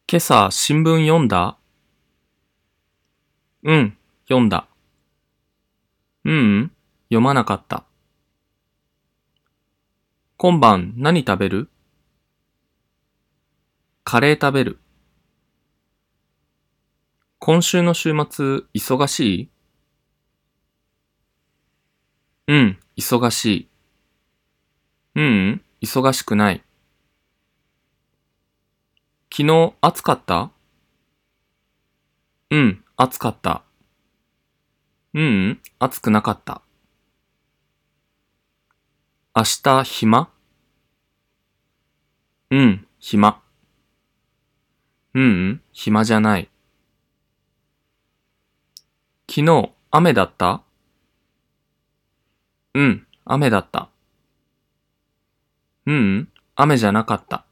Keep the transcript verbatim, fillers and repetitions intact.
今朝新聞読んだ？うん、読んだ。ううん、読まなかった。今晩何食べる？カレー食べる。今週の週末、忙しい？うん、忙しい。ううん、忙しくない。昨日暑かった？うん、暑かった。ううん、暑くなかった。明日暇？うん、暇。ううん、暇じゃない。昨日雨だった？うん、雨だった。ううん、雨じゃなかった。